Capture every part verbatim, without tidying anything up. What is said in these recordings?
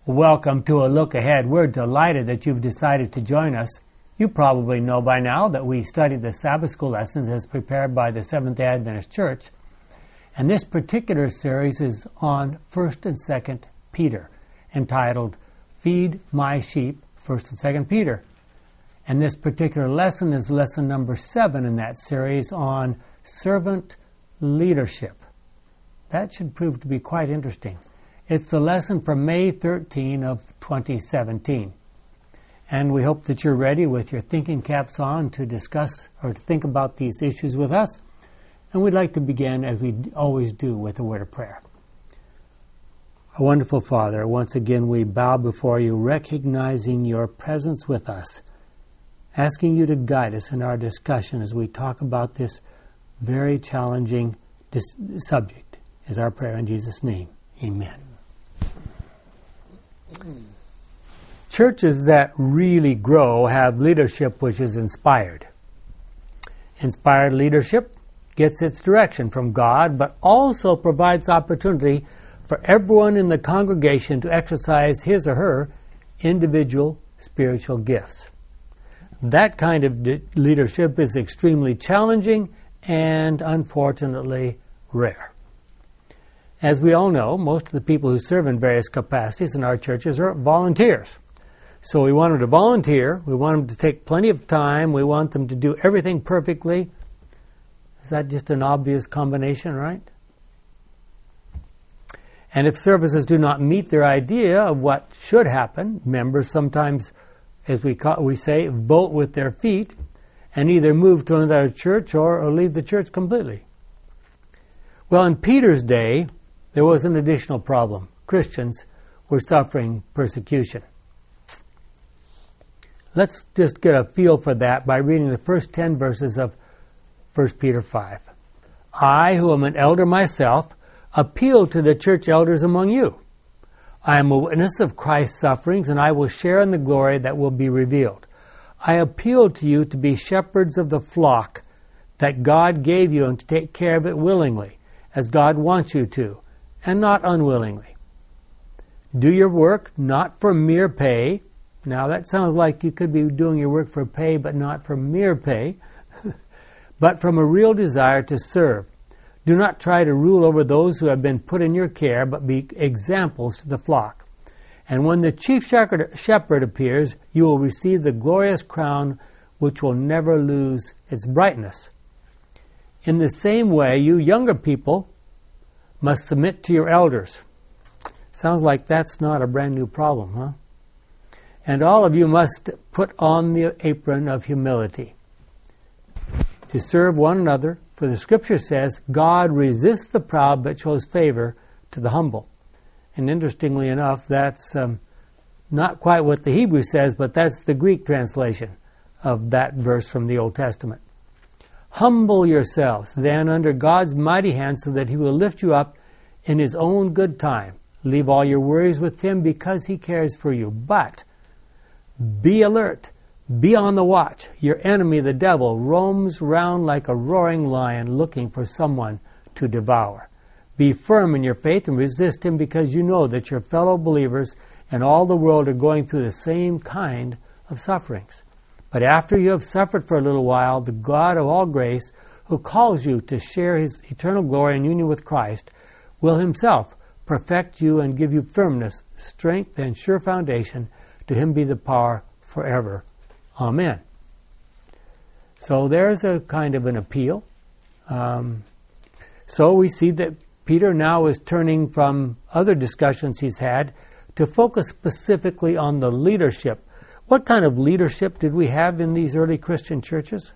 Welcome to A Look Ahead. We're delighted that you've decided to join us. You probably know by now that we study the Sabbath School lessons as prepared by the Seventh-day Adventist Church. And this particular series is on First and Second Peter, entitled Feed My Sheep, First and Second Peter. And this particular lesson is lesson number seven in that series on servant leadership. That should prove to be quite interesting. It's the lesson from May thirteenth of twenty seventeen. And we hope that you're ready with your thinking caps on to discuss or to think about these issues with us. And we'd like to begin, as we always do, with a word of prayer. Our wonderful Father, once again we bow before you, recognizing your presence with us, asking you to guide us in our discussion as we talk about this very challenging dis- subject, is our prayer in Jesus' name. Amen. Churches that really grow have leadership which is inspired. Inspired leadership gets its direction from God, but also provides opportunity for everyone in the congregation to exercise his or her individual spiritual gifts. That kind of de- leadership is extremely challenging and, unfortunately, rare. As we all know, most of the people who serve in various capacities in our churches are volunteers. So we want them to volunteer, we want them to take plenty of time, we want them to do everything perfectly. Is that just an obvious combination, right? And if services do not meet their idea of what should happen, members sometimes, as we call, we say, vote with their feet and either move to another church or, or leave the church completely. Well, in Peter's day, there was an additional problem. Christians were suffering persecution. Let's just get a feel for that by reading the first ten verses of First Peter five. I, who am an elder myself, appeal to the church elders among you. I am a witness of Christ's sufferings, and I will share in the glory that will be revealed. I appeal to you to be shepherds of the flock that God gave you and to take care of it willingly, as God wants you to, and not unwillingly. Do your work not for mere pay. Now that sounds like you could be doing your work for pay, but not for mere pay, but from a real desire to serve. Do not try to rule over those who have been put in your care, but be examples to the flock. And when the chief shepherd appears, you will receive the glorious crown which will never lose its brightness. In the same way, you younger people must submit to your elders. Sounds like that's not a brand new problem, huh? And all of you must put on the apron of humility to serve one another, for the Scripture says, God resists the proud but shows favor to the humble. And interestingly enough, that's um, not quite what the Hebrew says, but that's the Greek translation of that verse from the Old Testament. Humble yourselves, then, under God's mighty hand, so that He will lift you up in His own good time. Leave all your worries with Him because He cares for you. But be alert. Be on the watch. Your enemy, the devil, roams round like a roaring lion looking for someone to devour. Be firm in your faith and resist him, because you know that your fellow believers and all the world are going through the same kind of sufferings. But after you have suffered for a little while, the God of all grace, who calls you to share His eternal glory and union with Christ, will Himself perfect you and give you firmness, strength, and sure foundation. To Him be the power forever. Amen. So there's a kind of an appeal. Um, so we see that Peter now is turning from other discussions he's had to focus specifically on the leadership. What kind of leadership did we have in these early Christian churches?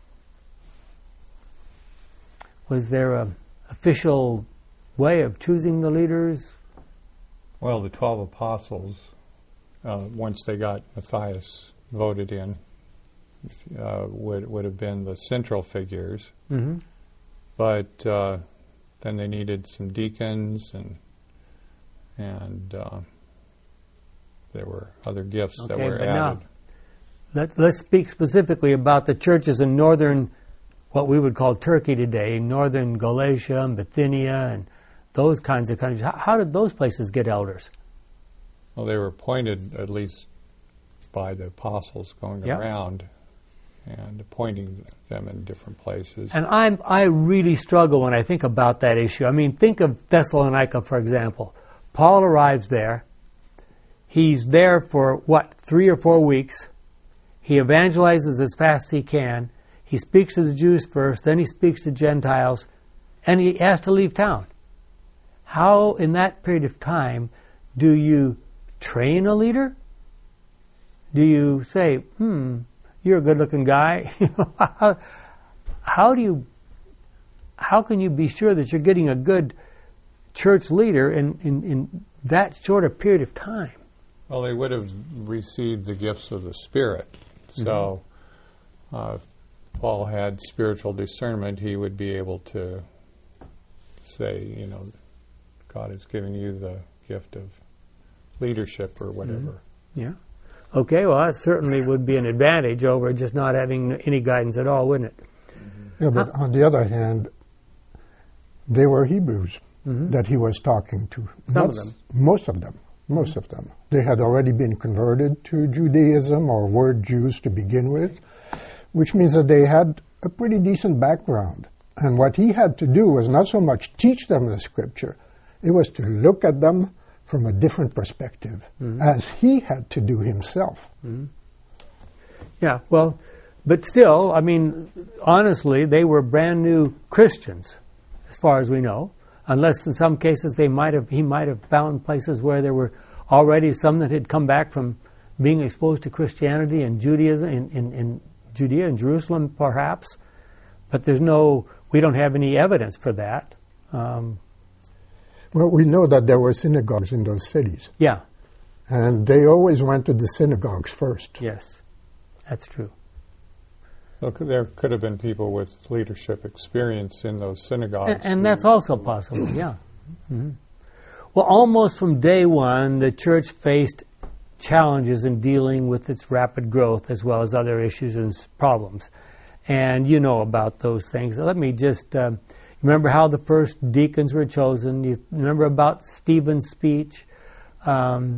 Was there an official way of choosing the leaders? Well, the twelve apostles, uh, once they got Matthias voted in, uh, would would have been the central figures. Mm-hmm. But uh, then they needed some deacons, and and uh, there were other gifts okay, that were but added. Now, let, let's speak specifically about the churches in northern, what we would call Turkey today, northern Galatia and Bithynia and those kinds of countries. How, how did those places get elders? Well, they were appointed at least by the apostles going Yep. around and appointing them in different places. And I I really struggle when I think about that issue. I mean, think of Thessalonica, for example. Paul arrives there. He's there for, what, three or four weeks. He evangelizes as fast as he can. He speaks to the Jews first, then he speaks to Gentiles, and he has to leave town. How, in that period of time, do you train a leader? Do you say, hmm, you're a good-looking guy? how, how do you, how can you be sure that you're getting a good church leader in, in, in that short a period of time? Well, they would have received the gifts of the Spirit. So mm-hmm. uh, if Paul had spiritual discernment, he would be able to say, you know, God has given you the gift of leadership or whatever. Mm-hmm. Yeah. Okay, well, that certainly would be an advantage over just not having any guidance at all, wouldn't it? Mm-hmm. Yeah, but huh? on the other hand, they were Hebrews mm-hmm. that he was talking to. Some Not of them. Most of them. Most mm-hmm. of them. They had already been converted to Judaism or were Jews to begin with, which means that they had a pretty decent background. And what he had to do was not so much teach them the Scripture, it was to look at them from a different perspective, mm-hmm. as he had to do himself. Mm-hmm. Yeah, well, but still, I mean, honestly, they were brand new Christians, as far as we know, unless in some cases they might have he might have found places where there were already some that had come back from being exposed to Christianity and Judaism in, in, in Judea and Jerusalem, perhaps. But there's no, we don't have any evidence for that. Um, Well, we know that there were synagogues in those cities. Yeah. And they always went to the synagogues first. Yes, that's true. So could, there could have been people with leadership experience in those synagogues. And, and that's also possible, yeah. Mm-hmm. Well, almost from day one, the church faced challenges in dealing with its rapid growth as well as other issues and problems. And you know about those things. Let me just... Um, Remember how the first deacons were chosen. You remember about Stephen's speech. Um,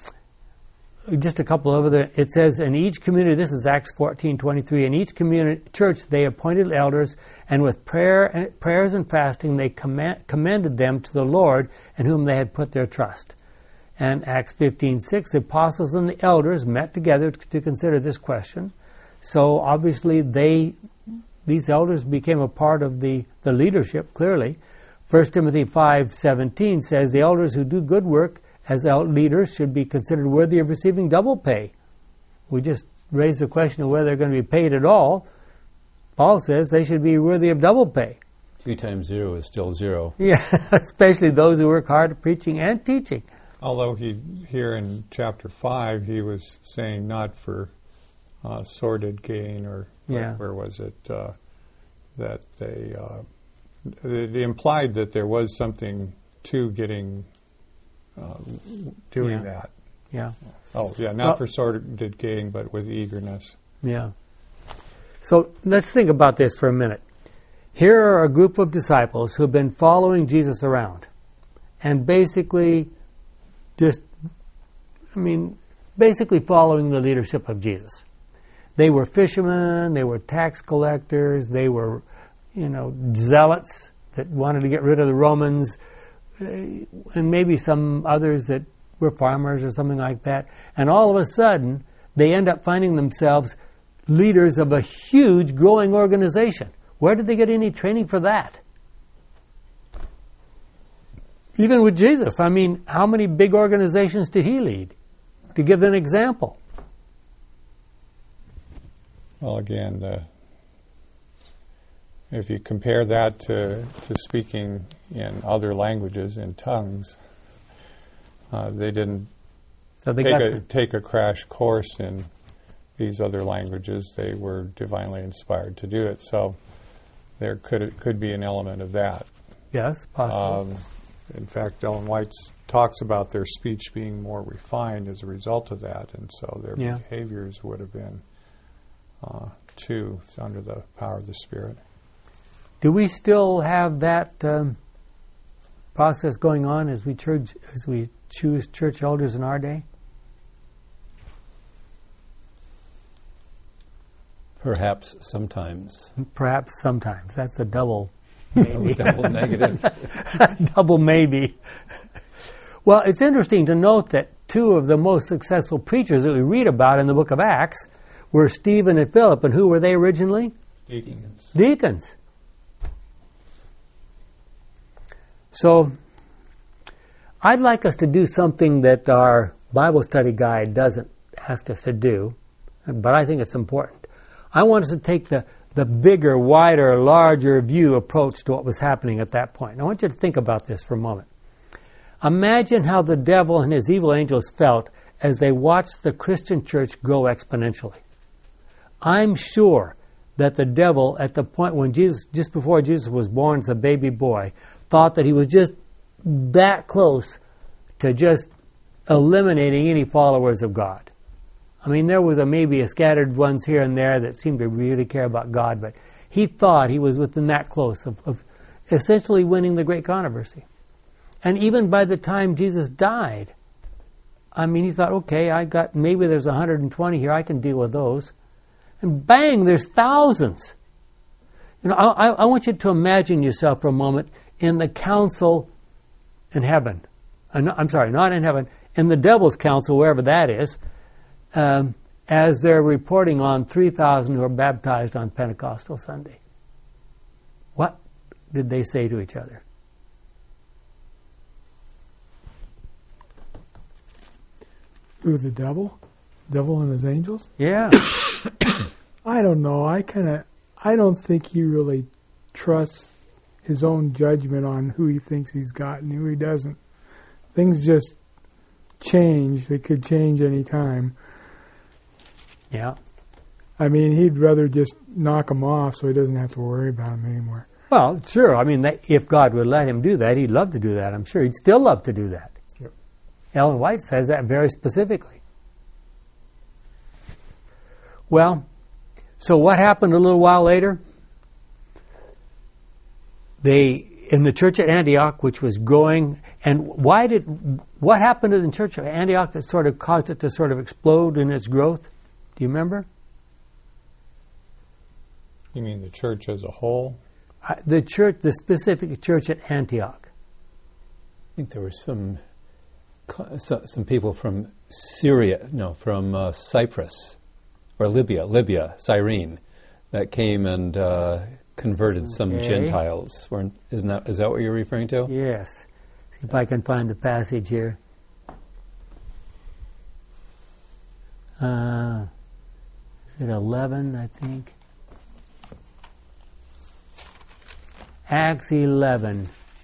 just a couple of other. It says, in each community, this is Acts fourteen twenty-three, in each community church they appointed elders, and with prayer and prayers and fasting they command, commended them to the Lord in whom they had put their trust. And Acts fifteen six, the apostles and the elders met together to, to consider this question. So obviously they... These elders became a part of the, the leadership, clearly. First Timothy five seventeen says, the elders who do good work as leaders should be considered worthy of receiving double pay. We just raised the question of whether they're going to be paid at all. Paul says they should be worthy of double pay. Two times zero is still zero. Yeah, especially those who work hard at preaching and teaching. Although he here in chapter five, he was saying not for uh, sordid gain or... Yeah. Where was it uh, that they, uh, they they implied that there was something to getting uh, doing yeah. that. Yeah. Oh yeah, not well, for sordid gain, but with eagerness. Yeah. So let's think about this for a minute. Here are a group of disciples who've been following Jesus around, and basically, just, I mean, basically following the leadership of Jesus. They were fishermen, they were tax collectors, they were, you know, zealots that wanted to get rid of the Romans, uh, and maybe some others that were farmers or something like that. And all of a sudden, they end up finding themselves leaders of a huge growing organization. Where did they get any training for that? Even with Jesus, I mean, how many big organizations did he lead? To give an example. Well, again, uh, if you compare that to, to speaking in other languages, in tongues, uh, they didn't so they take, got a, some. take a crash course in these other languages. They were divinely inspired to do it. So there could could be an element of that. Yes, possible. Um, in fact, Ellen White talks about their speech being more refined as a result of that, and so their yeah. behaviors would have been Uh, too, under the power of the Spirit. Do we still have that um, process going on as we church, as we choose church elders in our day? Perhaps sometimes. Perhaps sometimes. That's a double maybe. Double negative. Double maybe. Well, it's interesting to note that two of the most successful preachers that we read about in the book of Acts were Stephen and Philip. And who were they originally? Deacons. Deacons. So, I'd like us to do something that our Bible study guide doesn't ask us to do, but I think it's important. I want us to take the, the bigger, wider, larger view approach to what was happening at that point. I want you to think about this for a moment. Imagine how the devil and his evil angels felt as they watched the Christian church grow exponentially. I'm sure that the devil, at the point when Jesus, just before Jesus was born as a baby boy, thought that he was just that close to just eliminating any followers of God. I mean, there was a, maybe a scattered ones here and there that seemed to really care about God, but he thought he was within that close of, of essentially winning the great controversy. And even by the time Jesus died, I mean, he thought, okay, I got, maybe there's one hundred twenty here, I can deal with those. And bang, there's thousands. You know, I, I want you to imagine yourself for a moment in the council in heaven. I'm sorry, not in heaven, in the devil's council, wherever that is, um, as they're reporting on three thousand who are baptized on Pentecostal Sunday. What did they say to each other? Who, the devil? Devil and his angels? Yeah. I don't know. I kind of, I don't think he really trusts his own judgment on who he thinks he's got and who he doesn't. Things just change. They could change any time. Yeah. I mean, he'd rather just knock them off so he doesn't have to worry about them anymore. Well, sure. I mean, that, if God would let him do that, he'd love to do that. I'm sure he'd still love to do that. Yep. Ellen White says that very specifically. Well, so what happened a little while later? They, in the church at Antioch, which was growing, and why did, what happened in the church at Antioch that sort of caused it to sort of explode in its growth? Do you remember? You mean the church as a whole? Uh, the church, the specific church at Antioch. I think there were some so- some people from Syria, no, from uh, Cyprus, or Libya, Libya, Cyrene, that came and uh, converted okay. some Gentiles. Weren't, isn't that, is that what you're referring to? Yes. See if I can find the passage here. Uh, is it eleven, I think? Acts eleven.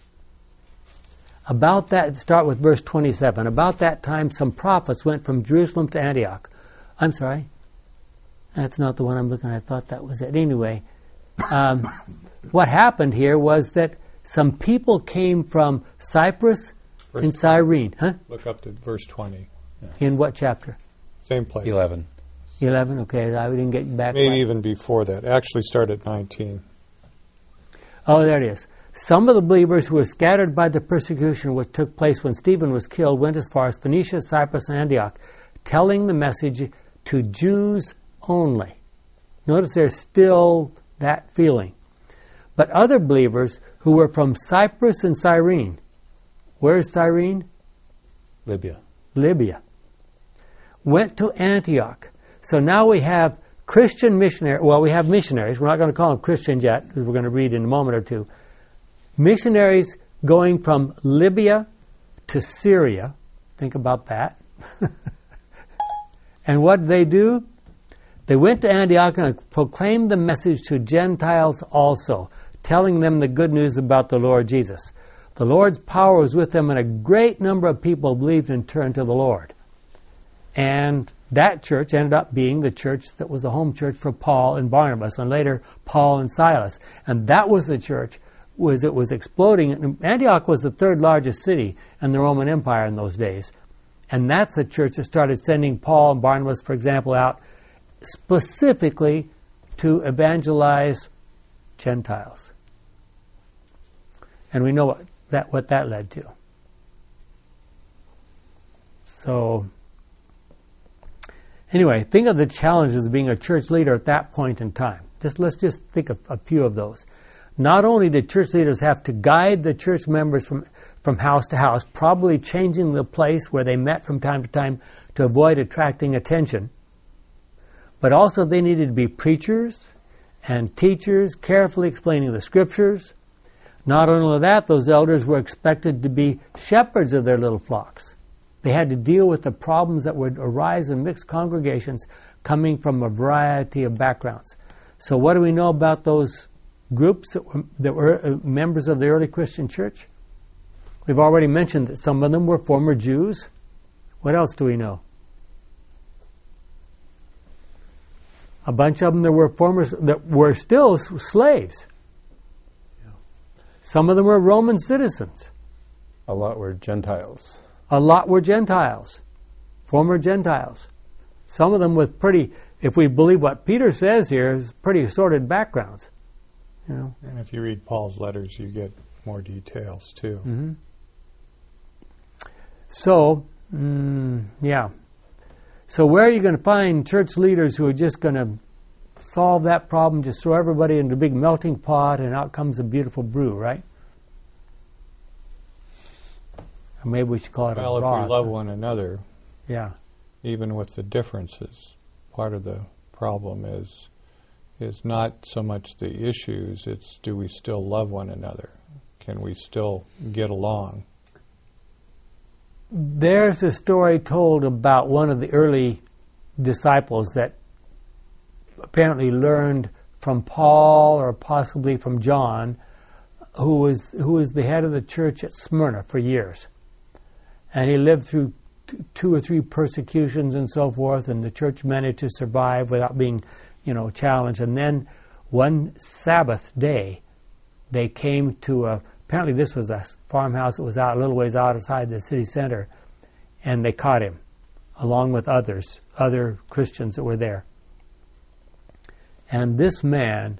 About that, start with verse twenty-seven. About that time, some prophets went from Jerusalem to Antioch. I'm sorry. That's not the one I'm looking at. I thought that was it. Anyway, um, what happened here was that some people came from Cyprus verse and Cyrene. Huh? Look up to verse twenty. Yeah. In what chapter? Same place. eleven. eleven, okay. I didn't get back. Maybe right. even before that. Actually start at nineteen. Oh, there it is. Some of the believers who were scattered by the persecution which took place when Stephen was killed went as far as Phoenicia, Cyprus, and Antioch, telling the message to Jews only. Notice there's still that feeling. But other believers who were from Cyprus and Cyrene. Where is Cyrene? Libya. Libya. Went to Antioch. So now we have Christian missionaries. Well, we have missionaries. We're not going to call them Christians yet, because we're going to read in a moment or two. Missionaries going from Libya to Syria. Think about that. And what did they do? They went to Antioch and proclaimed the message to Gentiles also, telling them the good news about the Lord Jesus. The Lord's power was with them, and a great number of people believed and turned to the Lord. And that church ended up being the church that was the home church for Paul and Barnabas, and later Paul and Silas. And that was the church was it was exploding. Antioch was the third largest city in the Roman Empire in those days. And that's the church that started sending Paul and Barnabas, for example, out specifically to evangelize Gentiles. And we know what that, what that led to. So, anyway, think of the challenges of being a church leader at that point in time. Just let's just think of a few of those. Not only did church leaders have to guide the church members from, from house to house, probably changing the place where they met from time to time to avoid attracting attention, but also they needed to be preachers and teachers, carefully explaining the scriptures. Not only that, those elders were expected to be shepherds of their little flocks. They had to deal with the problems that would arise in mixed congregations coming from a variety of backgrounds. So what do we know about those groups that were, that were members of the early Christian church? We've already mentioned that some of them were former Jews. What else do we know? A bunch of them that were former that were still slaves. Yeah. Some of them were Roman citizens. A lot were Gentiles. A lot were Gentiles, former Gentiles. Some of them with pretty, if we believe what Peter says here, is pretty assorted backgrounds. You know. And if you read Paul's letters, you get more details too. Mm-hmm. So, mm, yeah. So where are you going to find church leaders who are just going to solve that problem, just throw everybody into a big melting pot and out comes a beautiful brew, right? Or maybe we should call it well, a broth. Well, if we love one another, yeah, even with the differences, part of the problem is is not so much the issues, it's do we still love one another? Can we still get along? There's a story told about one of the early disciples that apparently learned from Paul or possibly from John, who was who was the head of the church at Smyrna for years. And he lived through t- two or three persecutions and so forth, and the church managed to survive without being, you know, challenged. And then one Sabbath day, they came to a apparently this was a farmhouse that was out a little ways outside the city center, and they caught him, along with others, other Christians that were there. And this man,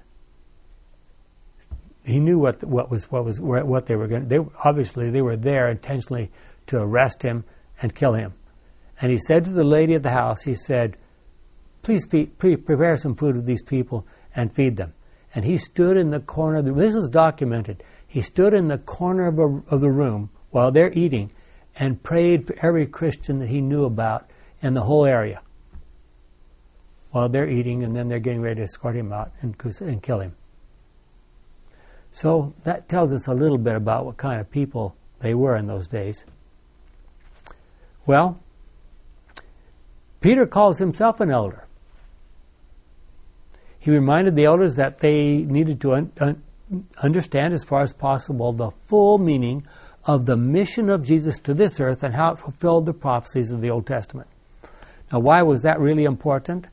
he knew what what was what was what they were going. They obviously they were there intentionally to arrest him and kill him. And he said to the lady at the house, he said, "Please, feed, please prepare some food for these people and feed them." And he stood in the corner. Of the, this is documented. He stood in the corner of, a, of the room while they're eating and prayed for every Christian that he knew about in the whole area while they're eating, and then they're getting ready to escort him out and, and kill him. So that tells us a little bit about what kind of people they were in those days. Well, Peter calls himself an elder. He reminded the elders that they needed to un- un- understand as far as possible the full meaning of the mission of Jesus to this earth and how it fulfilled the prophecies of the Old Testament. Now, why was that really important?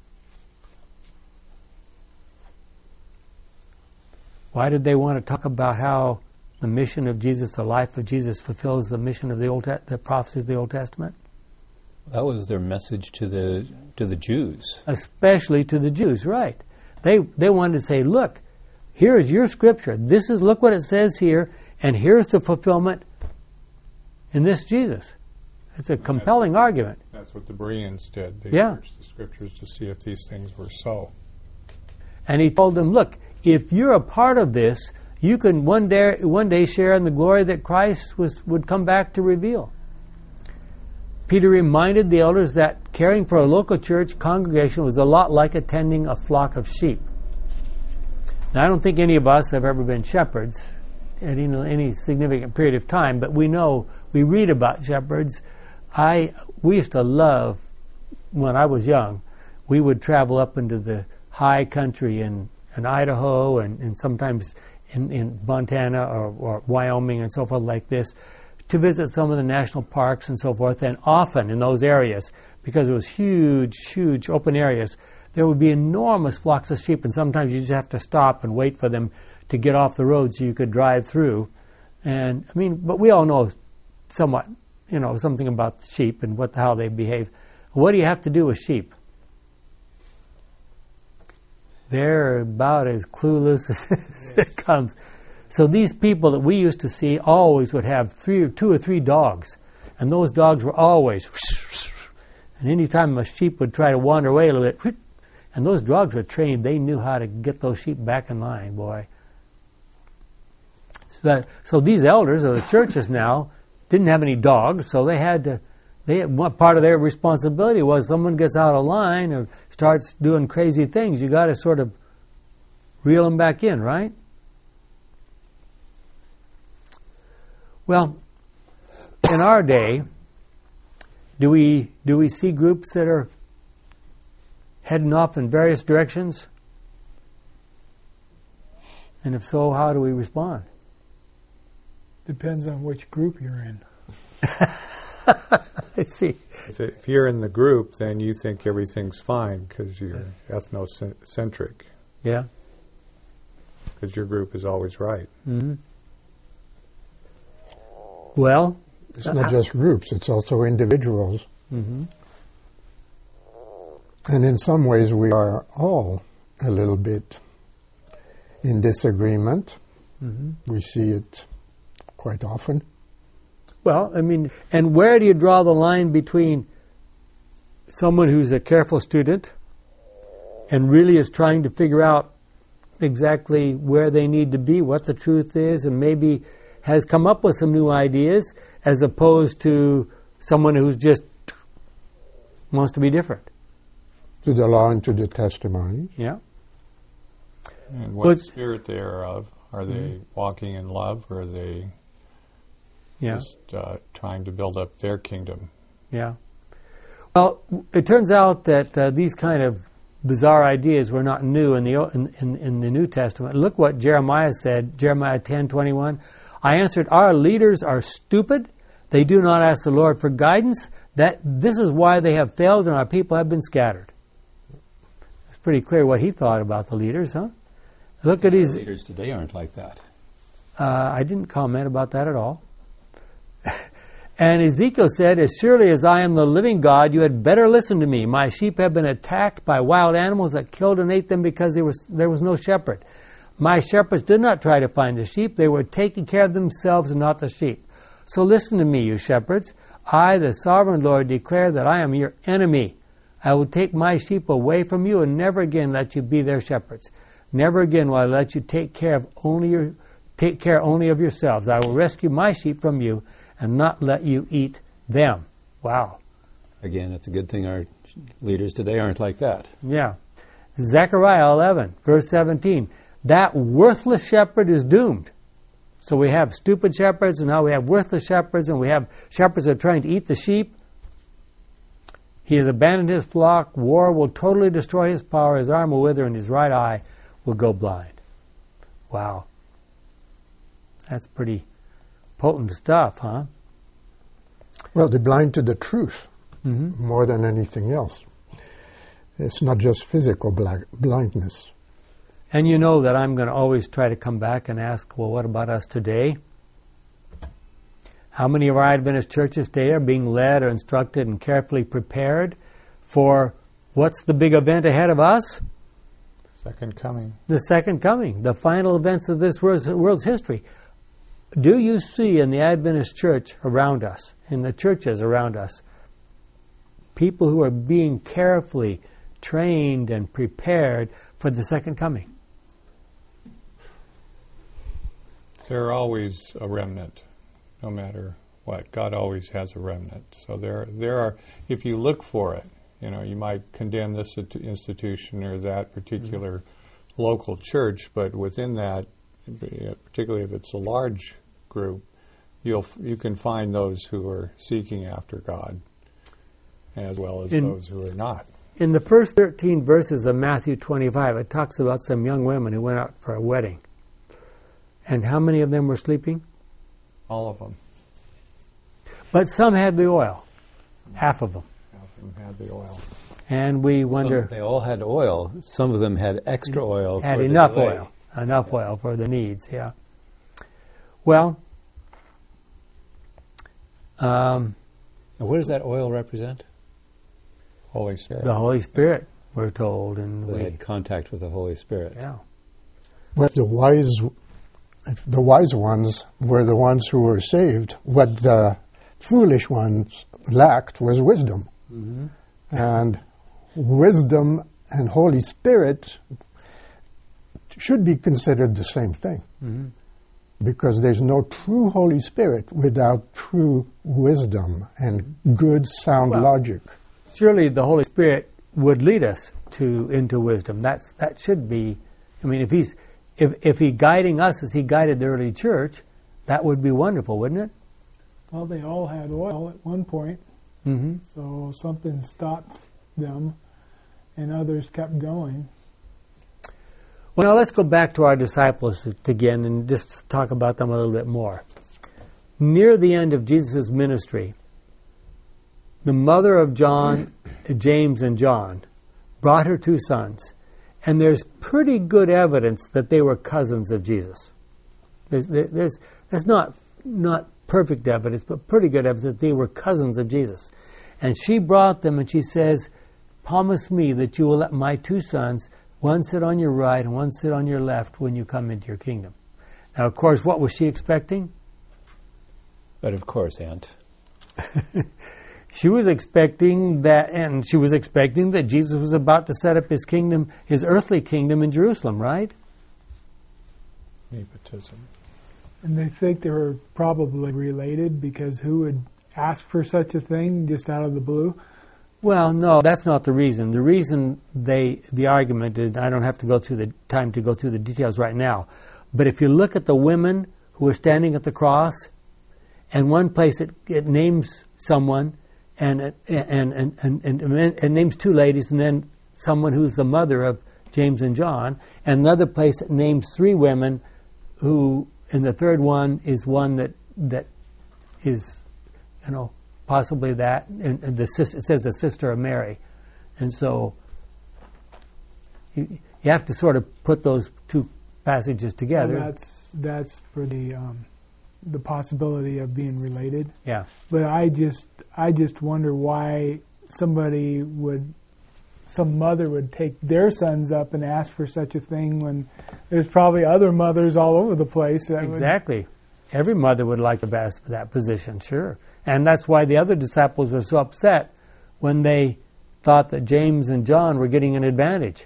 Why did they want to talk about how the mission of Jesus, the life of Jesus, fulfills the mission of the Old, Te- the prophecies of the Old Testament? That was their message to the to the Jews. Especially to the Jews, right. They they wanted to say, look, here is your scripture. This is, look what it says here, and here's the fulfillment in this Jesus. It's a compelling that's, argument. That's what the Bereans did. They yeah. searched the scriptures to see if these things were so. And he told them, look, if you're a part of this, you can one day one day share in the glory that Christ was would come back to reveal. Peter reminded the elders that caring for a local church congregation was a lot like attending a flock of sheep. Now, I don't think any of us have ever been shepherds at any, any significant period of time, but we know, we read about shepherds. I we used to love, when I was young, we would travel up into the high country in, in Idaho and, and sometimes in, in Montana or, or Wyoming and so forth like this, to visit some of the national parks and so forth, and often in those areas, because it was huge, huge open areas, there would be enormous flocks of sheep, and sometimes you just have to stop and wait for them to get off the road so you could drive through. And, I mean, but we all know somewhat, you know, something about sheep and what how they behave. What do you have to do with sheep? They're about as clueless as it comes. So these people that we used to see always would have three or two or three dogs. And those dogs were always, and any time a sheep would try to wander away a little bit, and those dogs were trained, they knew how to get those sheep back in line, boy. So, that, so these elders of the churches now didn't have any dogs, so they had to, they had, one part of their responsibility was someone gets out of line or starts doing crazy things, you got to sort of reel them back in, right? Well, in our day, do we do we see groups that are heading off in various directions? And if so, how do we respond? Depends on which group you're in. I see. If, if you're in the group, then you think everything's fine because you're ethnocentric, Yeah. because your group is always right. Mm-hmm. Well, It's not just groups, it's also individuals. mm-hmm. And in some ways, we are all a little bit in disagreement. Mm-hmm. We see it quite often. Well, I mean, and where do you draw the line between someone who's a careful student and really is trying to figure out exactly where they need to be, what the truth is, and maybe has come up with some new ideas, as opposed to someone who's just wants to be different? To the law and to the testimonies. Yeah. And what But- spirit they are of? Are they Mm-hmm. walking in love, or are they Yeah. just uh, trying to build up their kingdom? Yeah. Well, it turns out that uh, these kind of bizarre ideas were not new in the O- in, in, in the New Testament. Look what Jeremiah said, Jeremiah ten twenty-one. I answered, our leaders are stupid. They do not ask the Lord for guidance. That this is why they have failed and our people have been scattered. It's pretty clear what he thought about the leaders, huh? Look at his. Leaders today aren't like that. Uh, I didn't comment about that at all. And Ezekiel said, as surely as I am the living God, you had better listen to me. My sheep have been attacked by wild animals that killed and ate them because there was, there was no shepherd. My shepherds did not try to find the sheep. They were taking care of themselves and not the sheep. So listen to me, you shepherds. I, the sovereign Lord, declare that I am your enemy. I will take my sheep away from you and never again let you be their shepherds. Never again will I let you take care of only your, take care only of yourselves. I will rescue my sheep from you and not let you eat them. Wow. Again, it's a good thing our leaders today aren't like that. Yeah. Zechariah eleven, verse seventeen. That worthless shepherd is doomed. So we have stupid shepherds, and now we have worthless shepherds, and we have shepherds that are trying to eat the sheep. He has abandoned his flock. War will totally destroy his power. His arm will wither, and his right eye will go blind. Wow. That's pretty potent stuff, huh? Well, they're blind to the truth Mm-hmm. more than anything else. It's not just physical black blindness. And you know that I'm going to always try to come back and ask, well, what about us today? How many of our Adventist churches today are being led or instructed and carefully prepared for what's the big event ahead of us? Second coming. The second coming, the final events of this world's, world's history. Do you see in the Adventist church around us, in the churches around us, people who are being carefully trained and prepared for the second coming? There are always a remnant, no matter what. God always has a remnant. So there, there are. If you look for it, you know, you might condemn this int- institution or that particular mm-hmm. local church, but within that, particularly if it's a large group, you'll you can find those who are seeking after God, as well as In, those who are not. In the first thirteen verses of Matthew twenty-five, it talks about some young women who went out for a wedding. And how many of them were sleeping? All of them. But some had the oil. Half of them. Half of them had the oil. And we Some, wonder, they all had oil. Some of them had extra oil. had for enough the delay. oil. Enough oil for the needs, yeah. Well, um, Now, what does that oil represent? Holy Spirit. the Holy Spirit, we're told. And They we, had contact with the Holy Spirit. yeah. Well, the wise, if the wise ones were the ones who were saved. What the foolish ones lacked was wisdom. Mm-hmm. And wisdom and Holy Spirit should be considered the same thing. Mm-hmm. Because there's no true Holy Spirit without true wisdom and good sound Well, logic. Surely the Holy Spirit would lead us to into wisdom. That's that should be. I mean, if he's if if he guiding us as he guided the early church, that would be wonderful, wouldn't it? Well, they all had oil at one point, Mm-hmm. so something stopped them, and others kept going. Well, now let's go back to our disciples again and just talk about them a little bit more. Near the end of Jesus' ministry, the mother of John, James and John, brought her two sons, and there's pretty good evidence that they were cousins of Jesus. There's, there, there's, there's not not perfect evidence, but pretty good evidence that they were cousins of Jesus. And she brought them, and she says, "Promise me that you will let my two sons, one sit on your right and one sit on your left when you come into your kingdom." Now, of course, what was she expecting? But of course, Aunt. She was expecting that, and she was expecting that Jesus was about to set up his kingdom, his earthly kingdom in Jerusalem, right? Nepotism. And they think they were probably related, because who would ask for such a thing just out of the blue? Well, no, that's not the reason. The reason they, the argument is, I don't have to go through the time to go through the details right now, but if you look at the women who were standing at the cross, and one place it, it names someone, and it, and, and, and, and, and it names two ladies, and then someone who's the mother of James and John, and another place it names three women who, and the third one is one that that is, you know, possibly that, and, and the sister, it says the sister of Mary, and so you, you have to sort of put those two passages together. Well, that's that's for the um, the possibility of being related. Yeah. But I just I just wonder why somebody would, some mother would take their sons up and ask for such a thing when there's probably other mothers all over the place. That Exactly. Would, Every mother would like to ask for that position, sure. And that's why the other disciples were so upset when they thought that James and John were getting an advantage.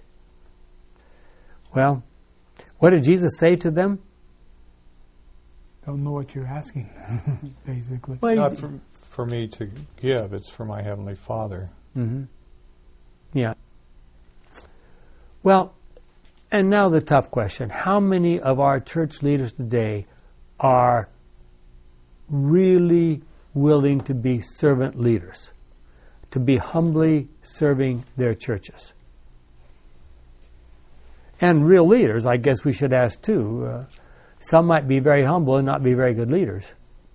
Well, what did Jesus say to them? Don't know what you're asking, basically. Well, Not for, for me to give, it's for my Heavenly Father. Mm-hmm. Yeah. Well, and now the tough question. How many of our church leaders today are really willing to be servant leaders, to be humbly serving their churches? And real leaders, I guess we should ask too. Uh, some might be very humble and not be very good leaders.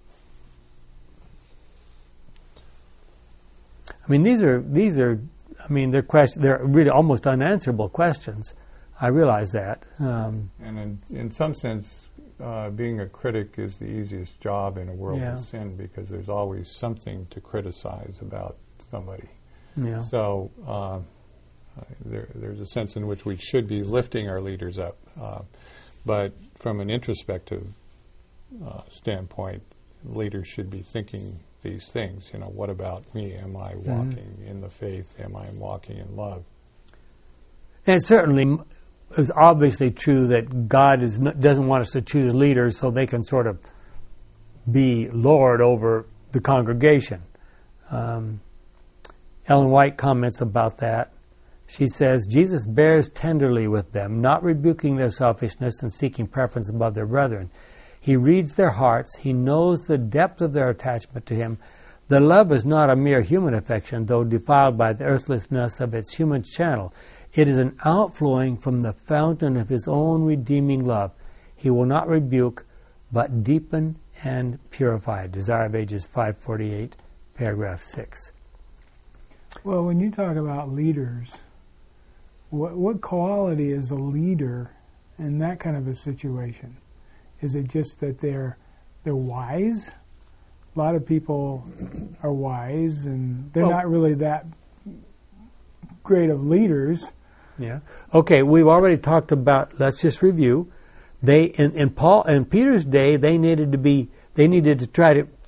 I mean, these are these are. I mean, they're question. They're really almost unanswerable questions. I realize that. Um, And in, in some sense, uh, being a critic is the easiest job in a world Yeah. of sin, because there's always something to criticize about somebody. yeah. So uh, there, there's a sense in which we should be lifting our leaders up. Uh, but from an introspective uh, standpoint, leaders should be thinking these things. You know, what about me? Am I walking mm-hmm. in the faith? Am I walking in love? And it certainly is obviously true that God is not, doesn't want us to choose leaders so they can sort of be Lord over the congregation. Um, Ellen White comments about that. She says, Jesus bears tenderly with them, not rebuking their selfishness and seeking preference above their brethren. He reads their hearts. He knows the depth of their attachment to him. The love is not a mere human affection, though defiled by the earthliness of its human channel. It is an outflowing from the fountain of his own redeeming love. He will not rebuke, but deepen and purify. Desire of Ages five forty-eight, paragraph six. Well, when you talk about leaders, what what quality is a leader in that kind of a situation? Is it just that they're they're wise? A lot of people are wise, and they're Well, not really that great of leaders. Yeah. Okay, we've already talked about, let's just review. They in, in Paul in Peter's day, they needed to be they needed to try to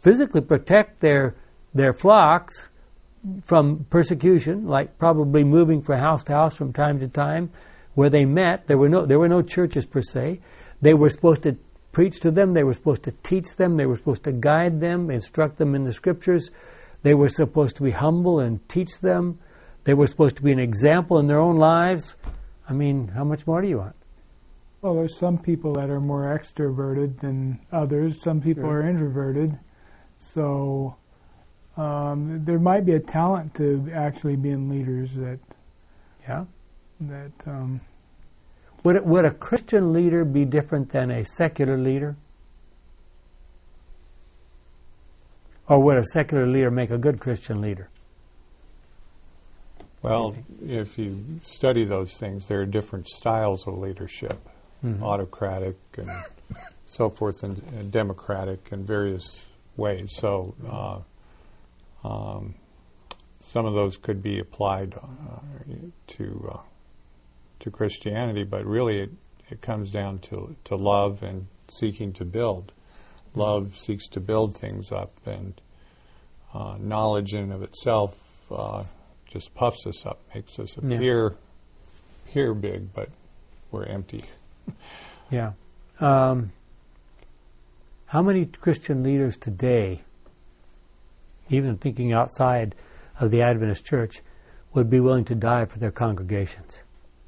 physically protect their their flocks from persecution, like probably moving from house to house from time to time, where they met. There were no there were no churches per se. They were supposed to preach to them. They were supposed to teach them. They were supposed to guide them, instruct them in the Scriptures. They were supposed to be humble and teach them. They were supposed to be an example in their own lives. I mean, how much more do you want? Well, there's some people that are more extroverted than others. Some people Sure. are introverted. So um, there might be a talent to actually being leaders that Yeah. that um, Would it, would a Christian leader be different than a secular leader? Or would a secular leader make a good Christian leader? Well, if you study those things, there are different styles of leadership, Mhm. autocratic and so forth, and, and democratic in various ways. So uh, um, some of those could be applied uh, to uh, to Christianity, but really it, it comes down to, to love and seeking to build. Love seeks to build things up, and uh, knowledge in and of itself uh, just puffs us up, makes us Yeah. appear appear big, but we're empty. Yeah. Um, how many Christian leaders today, even thinking outside of the Adventist Church, would be willing to die for their congregations?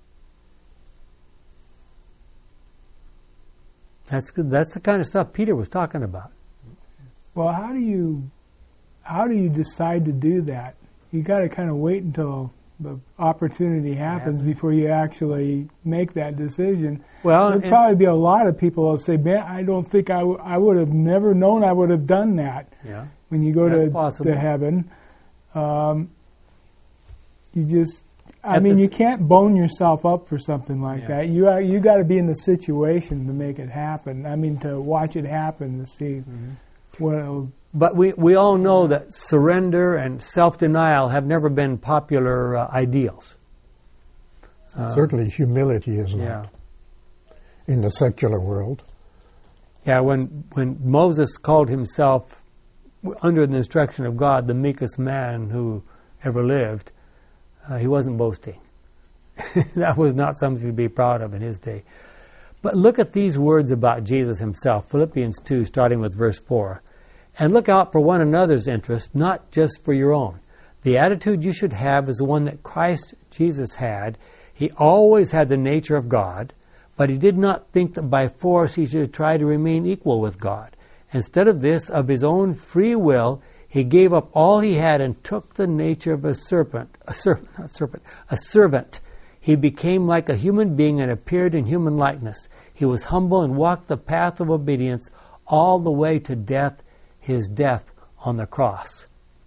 That's good. That's the kind of stuff Peter was talking about. well, how do you how do you decide to do that? You got to kind of wait until the opportunity happens Happens. before you actually make that decision. Well, There'd and- probably be a lot of people who'll say, "Man, I don't think I, w- I would have never known I would have done that." Yeah. When you go That's to, possible. to heaven, um, you just, I At mean, the s- you can't bone yourself up for something like Yeah. that. You are, you got to be in the situation to make it happen. I mean, to watch it happen, to see Mm-hmm. what it'll. But we, we all know that surrender and self-denial have never been popular uh, ideals. Uh, Certainly humility is not Yeah. in the secular world. Yeah, when when Moses called himself, w- under the instruction of God, the meekest man who ever lived, uh, he wasn't boasting. That was not something to be proud of in his day. But look at these words about Jesus himself, Philippians two, starting with verse four. And look out for one another's interest, not just for your own. The attitude you should have is the one that Christ Jesus had. He always had the nature of God, but he did not think that by force he should try to remain equal with God. Instead of this, of his own free will, he gave up all he had and took the nature of a serpent, a serpent, not serpent, a servant. He became like a human being and appeared in human likeness. He was humble and walked the path of obedience all the way to death, his death on the cross.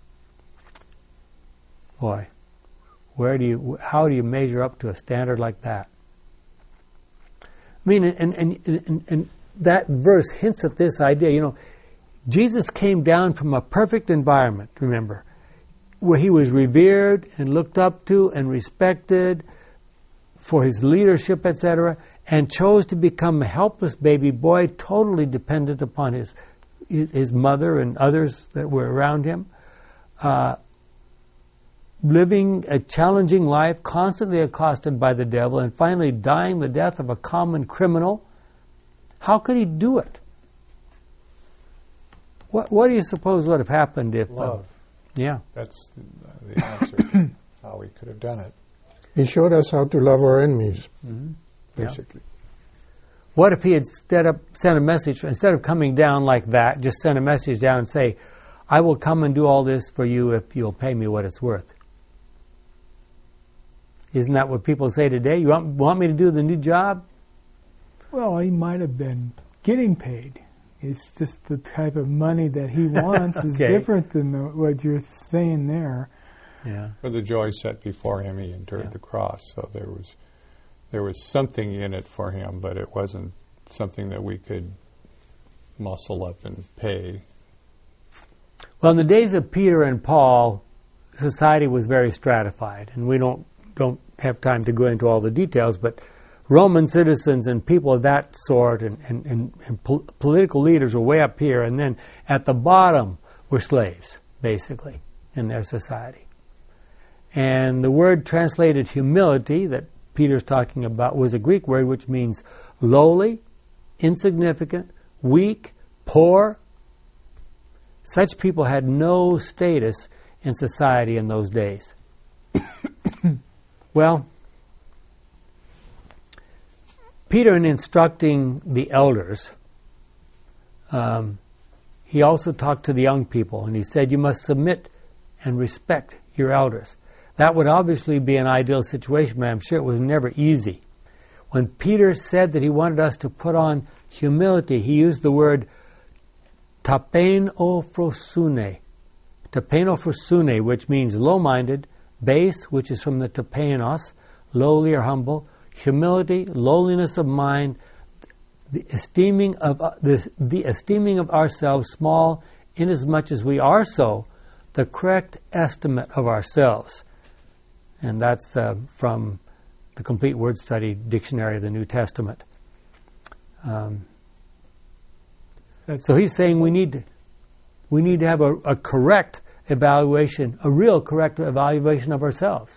Boy, where do you, how do you measure up to a standard like that? I mean, and, and, and, and that verse hints at this idea. You know, Jesus came down from a perfect environment, remember, where he was revered and looked up to and respected for his leadership, et cetera, and chose to become a helpless baby boy, totally dependent upon his his, his mother and others that were around him, uh, living a challenging life, constantly accosted by the devil, and finally dying the death of a common criminal. How could he do it? What What do you suppose would have happened if? Love. Uh, yeah. That's the, the answer. How we could have done it. He showed us how to love our enemies, Mm-hmm. Yeah. basically. What if he had instead of sent a message, instead of coming down like that, just sent a message down and say, I will come and do all this for you if you'll pay me what it's worth? Isn't that what people say today? You want, want me to do the new job? Well, he might have been getting paid. It's just the type of money that he wants is Okay. different than the, what you're saying there. Yeah. For the joy set before him, he endured Yeah. the cross. So there was there was something in it for him, but it wasn't something that we could muscle up and pay. Well, in the days of Peter and Paul, society was very stratified, and we don't don't have time to go into all the details, but Roman citizens and people of that sort and, and, and, and pol- political leaders were way up here, and then at the bottom were slaves, basically, in their society. And the word translated humility that Peter's talking about was a Greek word which means lowly, insignificant, weak, poor. Such people had no status in society in those days. Well, Peter, in instructing the elders, um, he also talked to the young people, and he said, you must submit and respect your elders. That would obviously be an ideal situation, but I'm sure it was never easy. When Peter said that he wanted us to put on humility, he used the word tapenophrosyne, tapenophrosyne, which means low-minded, base, which is from the tapenos, lowly or humble, humility, lowliness of mind, the esteeming of uh, the, the esteeming of ourselves small, inasmuch as we are so, the correct estimate of ourselves. And that's uh, from the Complete Word Study Dictionary of the New Testament. Um, so he's saying we need to, we need to have a, a correct evaluation, a real correct evaluation of ourselves.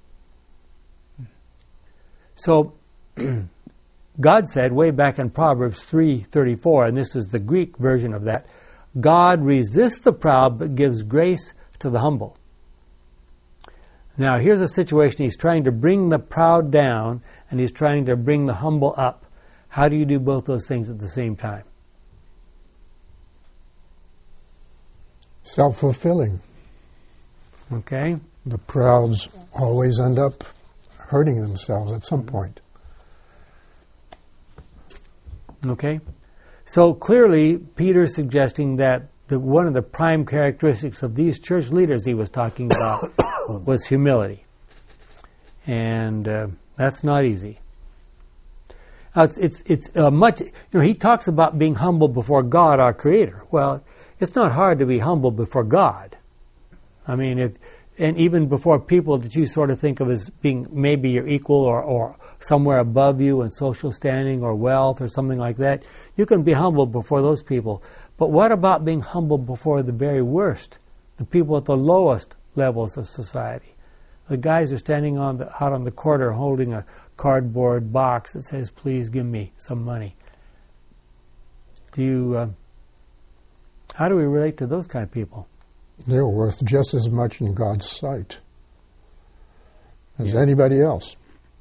So God said way back in Proverbs three thirty-four, and this is the Greek version of that, God resists the proud but gives grace to the humble. Now here's a situation, he's trying to bring the proud down and he's trying to bring the humble up. How do you do both those things at the same time? Self-fulfilling. Okay. The prouds always end up hurting themselves at some point. Okay. So clearly, Peter's suggesting that the, one of the prime characteristics of these church leaders he was talking about was humility. And uh, that's not easy. Now it's it's, it's uh, much, you know, he talks about being humble before God, our Creator. Well, it's not hard to be humble before God. I mean, if, and even before people that you sort of think of as being maybe your equal or, or somewhere above you in social standing or wealth or something like that, you can be humble before those people. But what about being humble before the very worst, the people at the lowest levels of society? The guys are standing on the, out on the corner holding a cardboard box that says, please give me some money. Do you, uh, how do we relate to those kind of people? They're worth just as much in God's sight as Yeah. anybody else.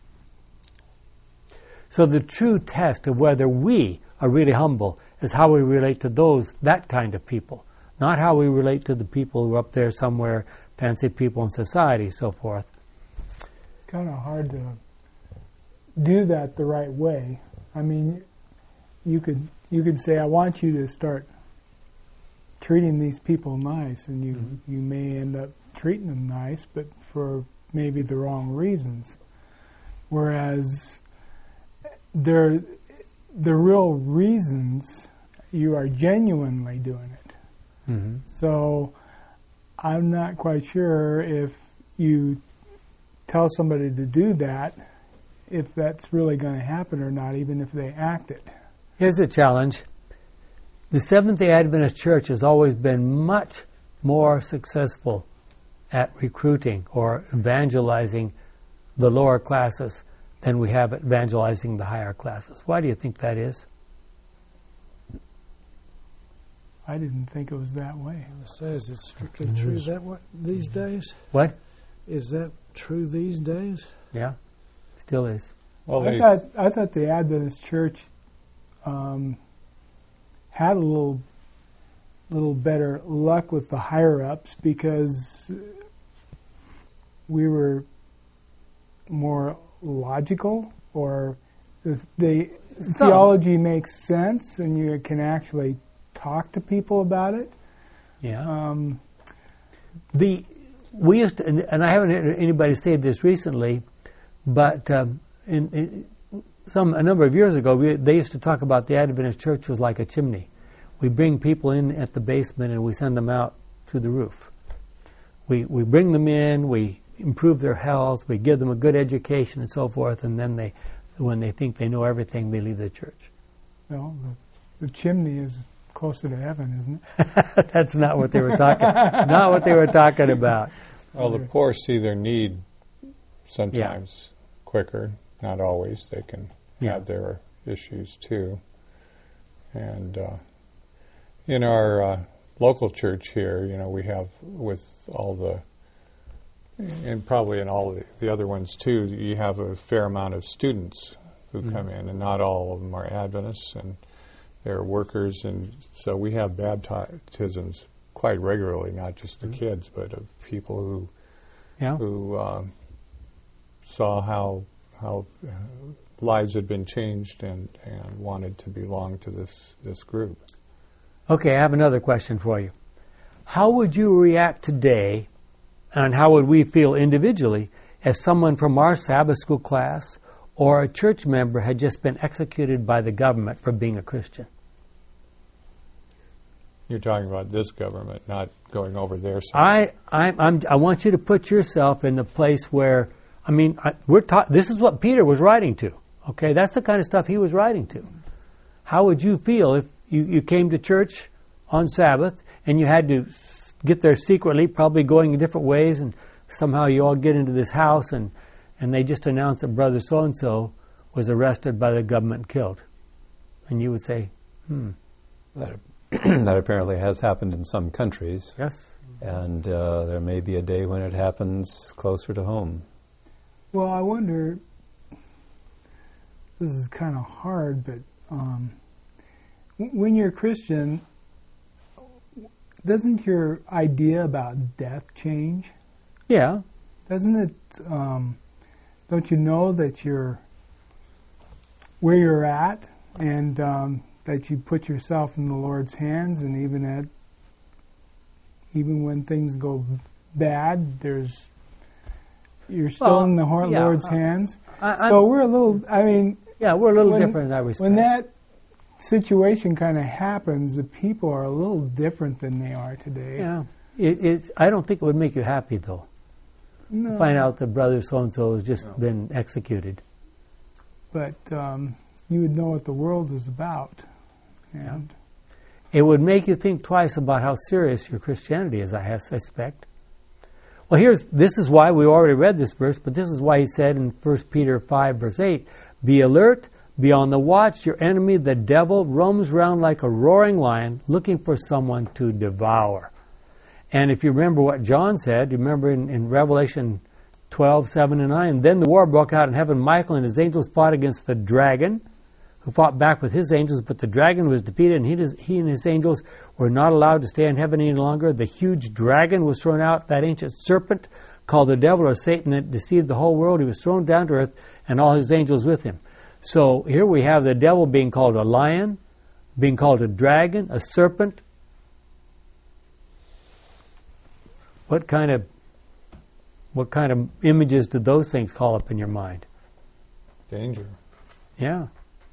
So the true test of whether we are really humble is how we relate to those, that kind of people. Not how we relate to the people who are up there somewhere, fancy people in society, so forth. It's kind of hard to do that the right way. I mean, you could you could say, I want you to start treating these people nice, and you, mm-hmm. you may end up treating them nice, but for maybe the wrong reasons. Whereas there, the real reasons, you are genuinely doing it. Mm-hmm. So I'm not quite sure if you tell somebody to do that, if that's really going to happen or not, even if they act it. Here's a challenge. The Seventh-day Adventist Church has always been much more successful at recruiting or evangelizing the lower classes than we have at evangelizing the higher classes. Why do you think that is? I didn't think it was that way. It says it's strictly true. Is that what these days? What? Is that true these days? Yeah, still is. Well, I they, thought I thought the Adventist Church um, had a little little better luck with the higher ups because we were more logical, or the, the theology makes sense, and you can actually talk to people about it. Yeah. Um, the we used to, and, and I haven't heard anybody say this recently, but um, in, in some a number of years ago, we, they used to talk about the Adventist Church was like a chimney. We bring people in at the basement and we send them out through the roof. We we bring them in, we improve their health, we give them a good education and so forth, and then they, when they think they know everything, they leave the church. well, the, the chimney is closer to heaven, isn't it? That's not what they were talking. Not what they were talking about. Well, the poor see their need sometimes quicker. Not always. They can Yeah. have their issues too. And uh, in our uh, local church here, you know, we have with all the, and probably in all the, the other ones too, you have a fair amount of students who Mm-hmm. come in, and not all of them are Adventists, and they're workers, and so we have baptisms quite regularly, not just the Mm-hmm. kids, but of people who Yeah. who um, saw how how uh, lives had been changed and, and wanted to belong to this, this group. Okay, I have another question for you. How would you react today, and how would we feel individually, if someone from our Sabbath school class or a church member had just been executed by the government for being a Christian? You're talking about this government, not going over their side. I, I, I'm, I want you to put yourself in the place where, I mean, I, we're taught. This is what Peter was writing to. Okay, that's the kind of stuff he was writing to. How would you feel if you, you came to church on Sabbath and you had to s- get there secretly, probably going in different ways, and somehow you all get into this house and, and they just announce that brother so-and-so was arrested by the government and killed? And you would say, hmm. That, that apparently has happened in some countries. Yes. And uh, there may be a day when it happens closer to home. Well, I wonder, this is kind of hard, but um, w- when you're a Christian, doesn't your idea about death change? Yeah. Doesn't it, um, don't you know that you're where you're at, and um, that you put yourself in the Lord's hands, and even at, even when things go bad, there's you're still Well, in the Hor- yeah, Lord's uh, hands. I, So we're a little, I mean, yeah, we're a little when- different in that respect. when that situation kind of happens, the people are a little different than they are today. Yeah. It, it's, I don't think it would make you happy, though. No, Find out that brother so-and-so has just been executed. but um, you would know what the world is about. And It would make you think twice about how serious your Christianity is, I have- suspect. Well, here's this is why we already read this verse, but this is why he said in First Peter five, verse eight, "Be alert, be on the watch. Your enemy, the devil, roams around like a roaring lion, looking for someone to devour." And if you remember what John said, you remember in, in Revelation twelve, seven and nine, "Then the war broke out in heaven. Michael and his angels fought against the dragon, who fought back with his angels, but the dragon was defeated, and he, does, he and his angels were not allowed to stay in heaven any longer. The huge dragon was thrown out, that ancient serpent called the devil or Satan that deceived the whole world. He was thrown down to earth, and all his angels with him." So here we have the devil being called a lion, being called a dragon, a serpent. What kind of what kind of images do those things call up in your mind? Danger. Yeah.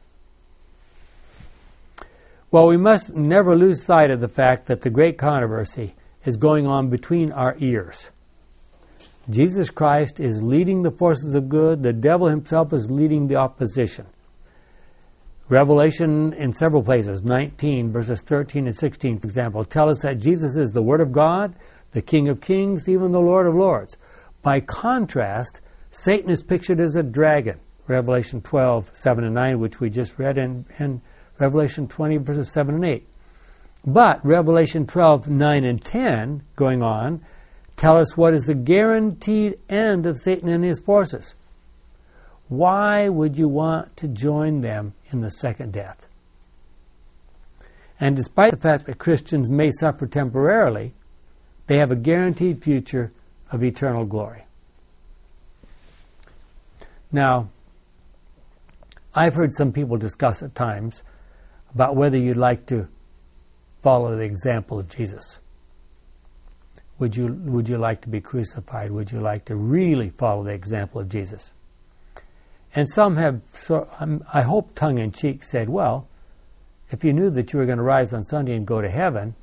Well, we must never lose sight of the fact that the great controversy is going on between our ears. Jesus Christ is leading the forces of good. The devil himself is leading the opposition. Revelation in several places, nineteen, verses thirteen and sixteen, for example, tell us that Jesus is the Word of God, the King of Kings, even the Lord of Lords. By contrast, Satan is pictured as a dragon. Revelation twelve, seven and nine, which we just read, and, and Revelation twenty, verses seven and eight. But Revelation twelve, nine and ten, going on, tell us what is the guaranteed end of Satan and his forces. Why would you want to join them in the second death? And despite the fact that Christians may suffer temporarily, they have a guaranteed future of eternal glory. Now, I've heard some people discuss at times about whether you'd like to follow the example of Jesus. Would you, would you like to be crucified? Would you like to really follow the example of Jesus? And some have, so, um, I hope tongue-in-cheek, said, well, if you knew that you were going to rise on Sunday and go to heaven,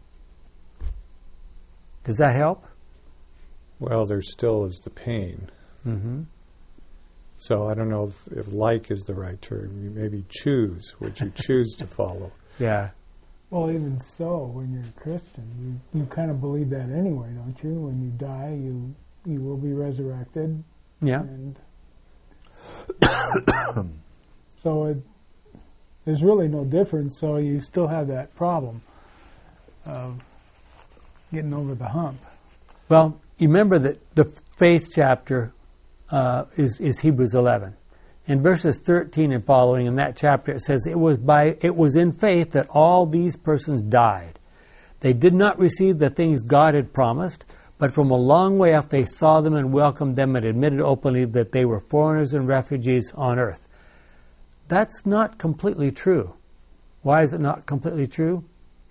does that help? Well, there still is the pain. Mm-hmm. So I don't know if, if like is the right term. You maybe choose. Would you choose to follow? Yeah. Well, even so, when you're a Christian, you, you kind of believe that anyway, don't you? When you die, you you will be resurrected. Yeah. And so it, there's really no difference. So you still have that problem of getting over the hump. Well, you remember that the faith chapter uh, is, is Hebrews eleven. In verses thirteen and following in that chapter, it says, it was by it was in faith that all these persons died. They did not receive the things God had promised, but from a long way off they saw them and welcomed them and admitted openly that they were foreigners and refugees on earth. That's not completely true. Why is it not completely true?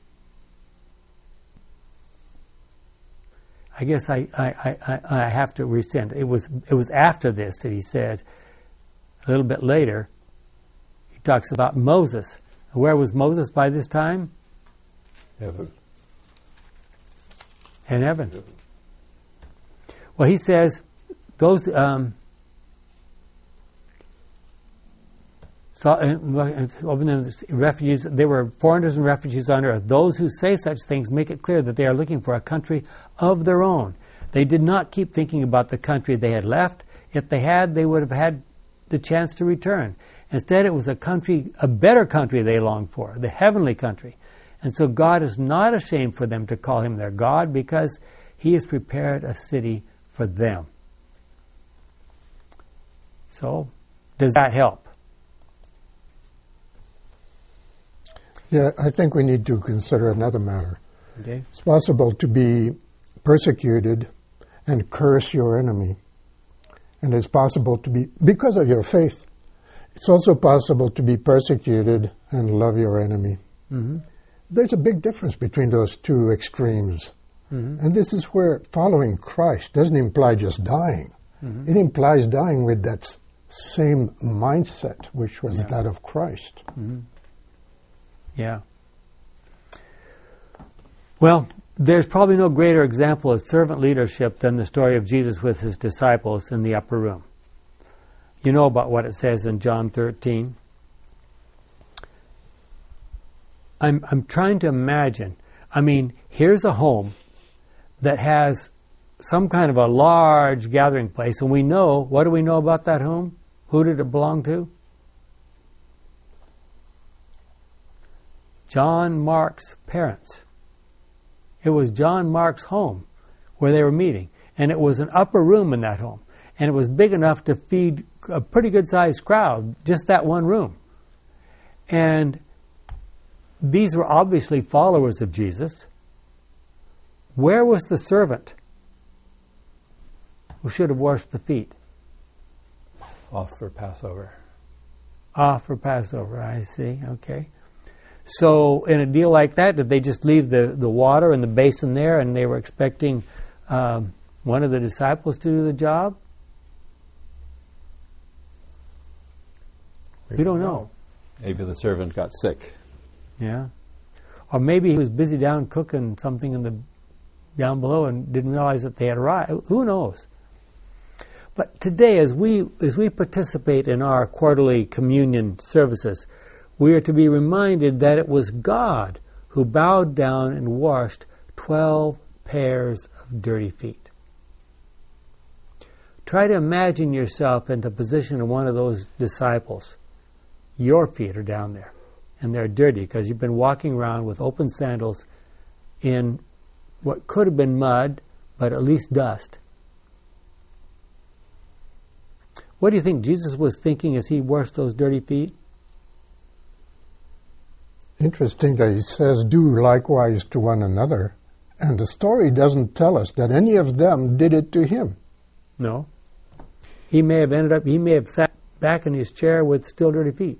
I guess I, I, I, I have to rescind. It was it was after this that he said, a little bit later, he talks about Moses. Where was Moses by this time? Heaven. In heaven. Well, he says, those um, so, uh, refugees, they were foreigners and refugees on earth. Those who say such things make it clear that they are looking for a country of their own. They did not keep thinking about the country they had left. If they had, they would have had the chance to return. Instead, it was a country, a better country they longed for, the heavenly country. And so God is not ashamed for them to call him their God, because he has prepared a city for them. So, does that help? Yeah, I think we need to consider another matter. Okay. It's possible to be persecuted and curse your enemy. And it's possible to be, because of your faith, it's also possible to be persecuted and love your enemy. Mm-hmm. There's a big difference between those two extremes. Mm-hmm. And this is where following Christ doesn't imply just dying. Mm-hmm. It implies dying with that s- same mindset, which was Yeah. that of Christ. Mm-hmm. Yeah. Well, there's probably no greater example of servant leadership than the story of Jesus with his disciples in the upper room. You know about what it says in John thirteen. I'm I'm trying to imagine. I mean, here's a home that has some kind of a large gathering place, and we know, what do we know about that home? Who did it belong to? John Mark's parents. It was John Mark's home where they were meeting. And it was an upper room in that home. And it was big enough to feed a pretty good-sized crowd, just that one room. And these were obviously followers of Jesus. Where was the servant who should have washed the feet? Off for Passover. Off for Passover, I see. Okay. So in a deal like that, did they just leave the, the water in the basin there and they were expecting um, one of the disciples to do the job? We don't know. Maybe the servant got sick. Yeah. Or maybe he was busy down cooking something in the down below and didn't realize that they had arrived. Who knows? But today, as we as we participate in our quarterly communion services, we are to be reminded that it was God who bowed down and washed twelve pairs of dirty feet. Try to imagine yourself in the position of one of those disciples. Your feet are down there, and they're dirty because you've been walking around with open sandals in what could have been mud, but at least dust. What do you think Jesus was thinking as he washed those dirty feet? Interesting that he says, do likewise to one another. And the story doesn't tell us that any of them did it to him. No. He may have ended up, he may have sat back in his chair with still dirty feet.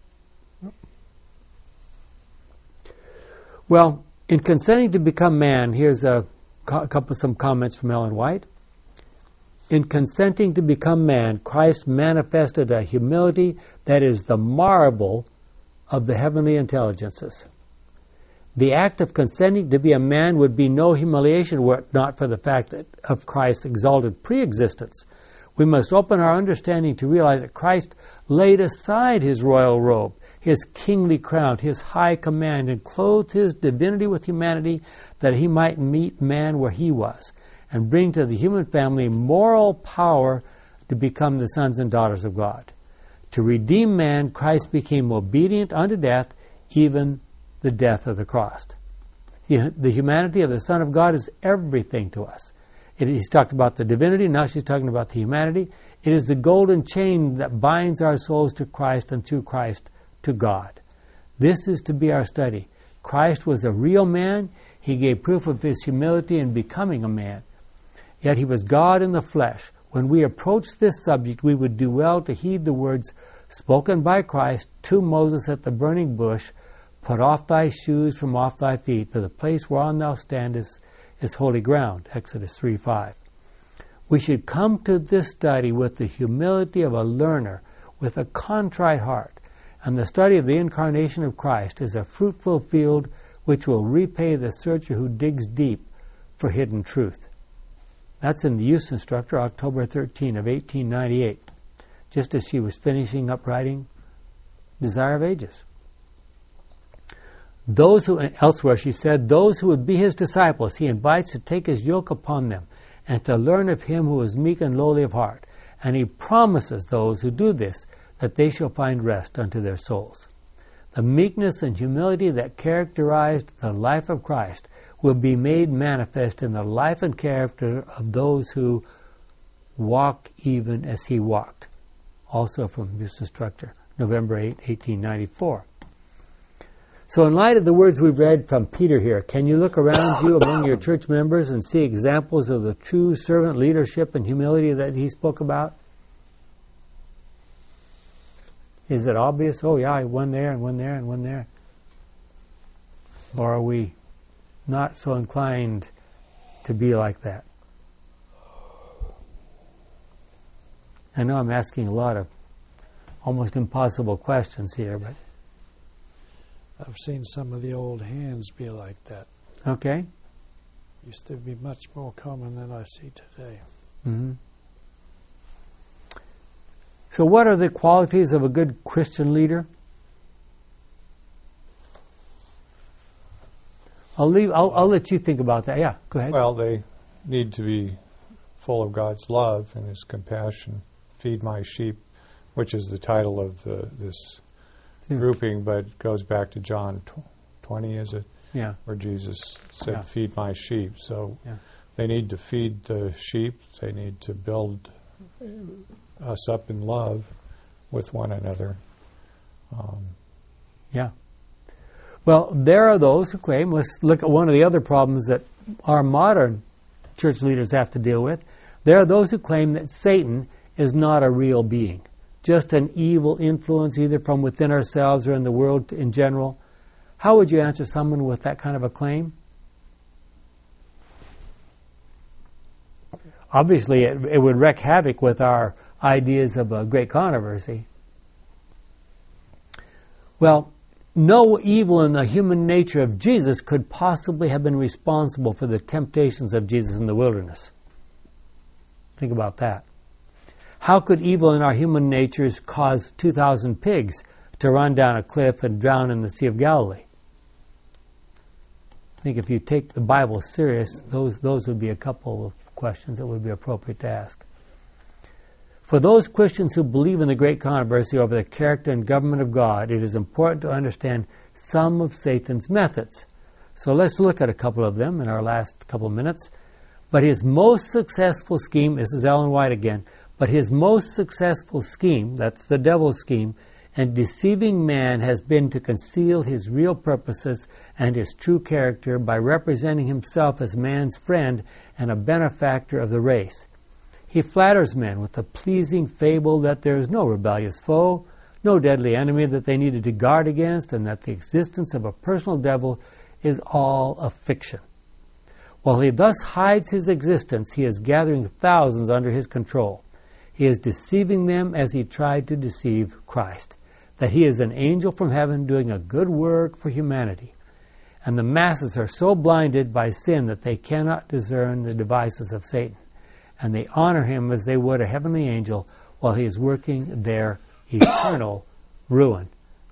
Well, in consenting to become man, here's a, a couple some comments from Ellen White. In consenting to become man, Christ manifested a humility that is the marvel of the heavenly intelligences. The act of consenting to be a man would be no humiliation were it not for the fact that of Christ's exalted pre-existence. We must open our understanding to realize that Christ laid aside his royal robe, his kingly crown, his high command, and clothed his divinity with humanity that he might meet man where he was and bring to the human family moral power to become the sons and daughters of God. To redeem man, Christ became obedient unto death, even the death of the cross. The, the humanity of the Son of God is everything to us. It, he's talked about the divinity, now she's talking about the humanity. It is the golden chain that binds our souls to Christ and through Christ to God. This is to be our study. Christ was a real man. He gave proof of his humility in becoming a man. Yet he was God in the flesh. When we approach this subject, we would do well to heed the words spoken by Christ to Moses at the burning bush, "Put off thy shoes from off thy feet, for the place whereon thou standest is holy ground," Exodus three five. We should come to this study with the humility of a learner, with a contrite heart, and the study of the incarnation of Christ is a fruitful field which will repay the searcher who digs deep for hidden truth. That's in the Youth Instructor, October thirteenth of eighteen ninety-eight, just as she was finishing up writing Desire of Ages. Those who, elsewhere she said, those who would be his disciples, he invites to take his yoke upon them and to learn of him who is meek and lowly of heart. And he promises those who do this that they shall find rest unto their souls. The meekness and humility that characterized the life of Christ will be made manifest in the life and character of those who walk even as he walked. Also from Youth Instructor, November eighth, eighteen ninety-four. So in light of the words we've read from Peter here, can you look around you among your church members and see examples of the true servant leadership and humility that he spoke about? Is it obvious? Oh yeah, one there and one there and one there. Or are we not so inclined to be like that? I know I'm asking a lot of almost impossible questions here, but I've seen some of the old hands be like that. okay. Used to be much more common than I see today. Mm-hmm. So what are the qualities of a good Christian leader? I'll leave. I'll, I'll let you think about that. Yeah, go ahead. Well, they need to be full of God's love and his compassion. Feed my sheep, which is the title of the, this Yeah. grouping, but goes back to John twenty, is it? Yeah. Where Jesus said, Yeah. feed my sheep. So Yeah. they need to feed the sheep. They need to build us up in love with one another. Um, Yeah. Well, there are those who claim, let's look at one of the other problems that our modern church leaders have to deal with. There are those who claim that Satan is not a real being, just an evil influence either from within ourselves or in the world in general. How would you answer someone with that kind of a claim? Obviously, it, it would wreak havoc with our ideas of a great controversy. Well, no evil in the human nature of Jesus could possibly have been responsible for the temptations of Jesus in the wilderness. Think about that. How could evil in our human natures cause two thousand pigs to run down a cliff and drown in the Sea of Galilee? I think if you take the Bible serious, those, those would be a couple of questions that would be appropriate to ask. For those Christians who believe in the great controversy over the character and government of God, it is important to understand some of Satan's methods. So let's look at a couple of them in our last couple of minutes. But his most successful scheme, this is Ellen White again, but his most successful scheme, that's the devil's scheme, and deceiving man has been to conceal his real purposes and his true character by representing himself as man's friend and a benefactor of the race. He flatters men with the pleasing fable that there is no rebellious foe, no deadly enemy that they needed to guard against, and that the existence of a personal devil is all a fiction. While he thus hides his existence, he is gathering thousands under his control. He is deceiving them as he tried to deceive Christ, that he is an angel from heaven doing a good work for humanity. And the masses are so blinded by sin that they cannot discern the devices of Satan, and they honor him as they would a heavenly angel while he is working their eternal ruin.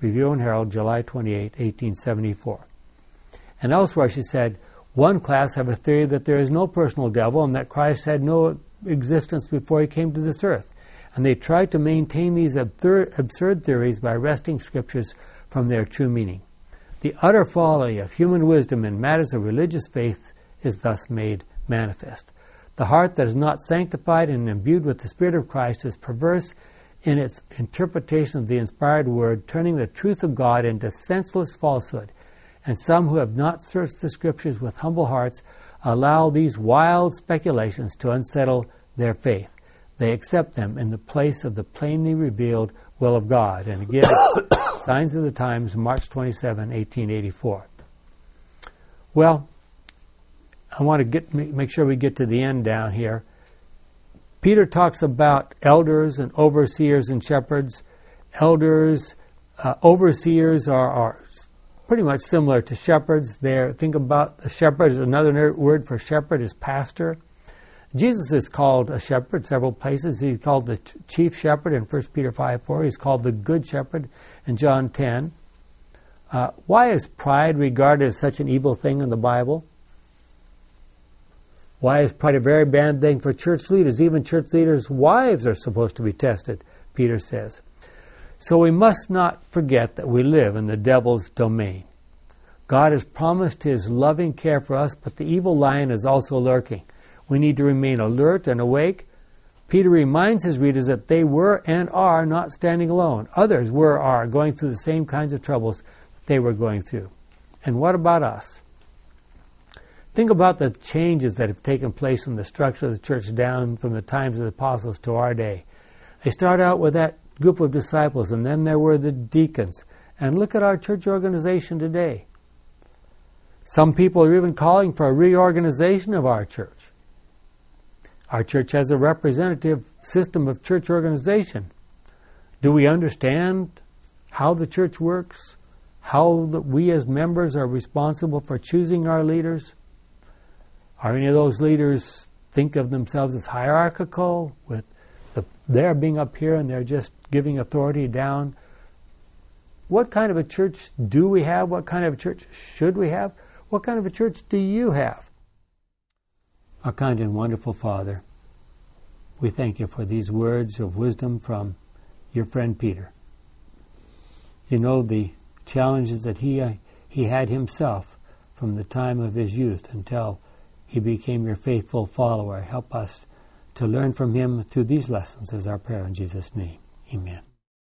Review and Herald, July twenty-eighth, eighteen seventy-four. And elsewhere she said, one class have a theory that there is no personal devil and that Christ had no existence before he came to this earth. And they tried to maintain these absurd, absurd theories by wresting scriptures from their true meaning. The utter folly of human wisdom in matters of religious faith is thus made manifest. The heart that is not sanctified and imbued with the Spirit of Christ is perverse in its interpretation of the inspired word, turning the truth of God into senseless falsehood. And some who have not searched the Scriptures with humble hearts allow these wild speculations to unsettle their faith. They accept them in the place of the plainly revealed will of God. And again, Signs of the Times, March twenty-seventh, eighteen eighty-four. Well, I want to get make sure we get to the end down here. Peter talks about elders and overseers and shepherds. Elders, uh, overseers are, are pretty much similar to shepherds. There, think about a shepherd. Is another word for shepherd is pastor. Jesus is called a shepherd several places. He's called the chief shepherd in First Peter five four. He's called the good shepherd in John ten. Uh, why is pride regarded as such an evil thing in the Bible? Why is pride a very bad thing for church leaders? Even church leaders' wives are supposed to be tested, Peter says. So we must not forget that we live in the devil's domain. God has promised his loving care for us, but the evil lion is also lurking. We need to remain alert and awake. Peter reminds his readers that they were and are not standing alone. Others were or are going through the same kinds of troubles that they were going through. And what about us? Think about the changes that have taken place in the structure of the church down from the times of the apostles to our day. They start out with that group of disciples, and then there were the deacons. And look at our church organization today. Some people are even calling for a reorganization of our church. Our church has a representative system of church organization. Do we understand how the church works? How that we as members are responsible for choosing our leaders? Are any of those leaders think of themselves as hierarchical, with the, they're being up here and they're just giving authority down? What kind of a church do we have? What kind of a church should we have? What kind of a church do you have? Our kind and wonderful Father, we thank you for these words of wisdom from your friend Peter. You know the challenges that he uh, he had himself from the time of his youth until he became your faithful follower. Help us to learn from him through these lessons, is our prayer in Jesus' name. Amen.